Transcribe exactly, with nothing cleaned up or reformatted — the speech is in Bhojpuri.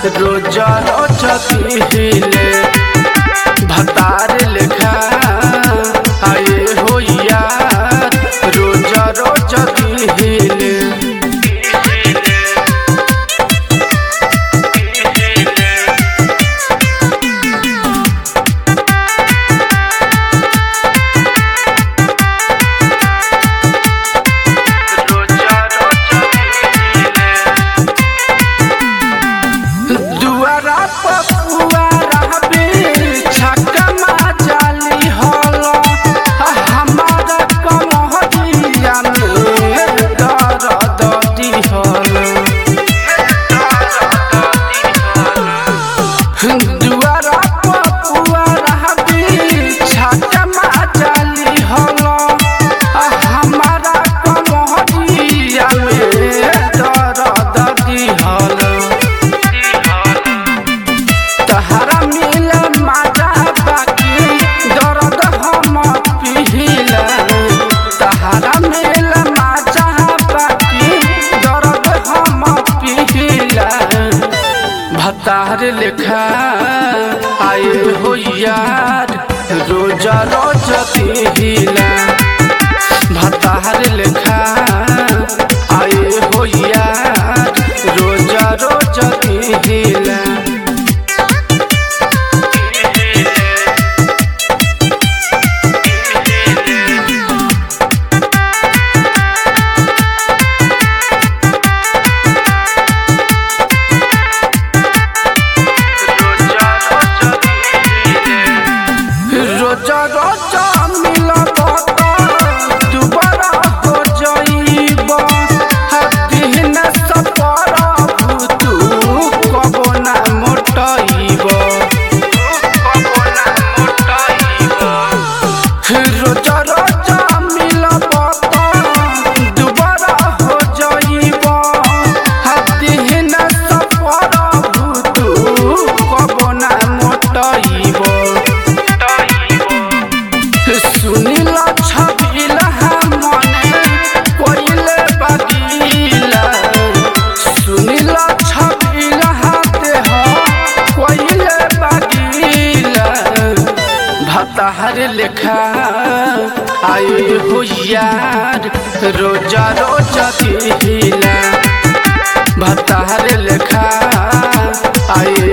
रोजा रोजा दिहिले भतार लेखा आए हो यार रोजा रोजा दिहिले भतार लेखा आए हो यार रोजा रोजा दिहिला भतार लेखा आए हो यार रोजा रोजा दिहिला रोजा रोजा मिलब दुबारा हो जाइब दिन सफर तू कबो ना मोटाइब रोजा रोजा मिलब दुबारा हो जाइब दिन सफर तू कबो ना मोटाइब सुनीला छबिला मने कोइले बगिला सुनीला छबिला देह कोइले बगिला भतार लेखा आए हो यार रोजा रोजा दिहिला भतार लेखा आए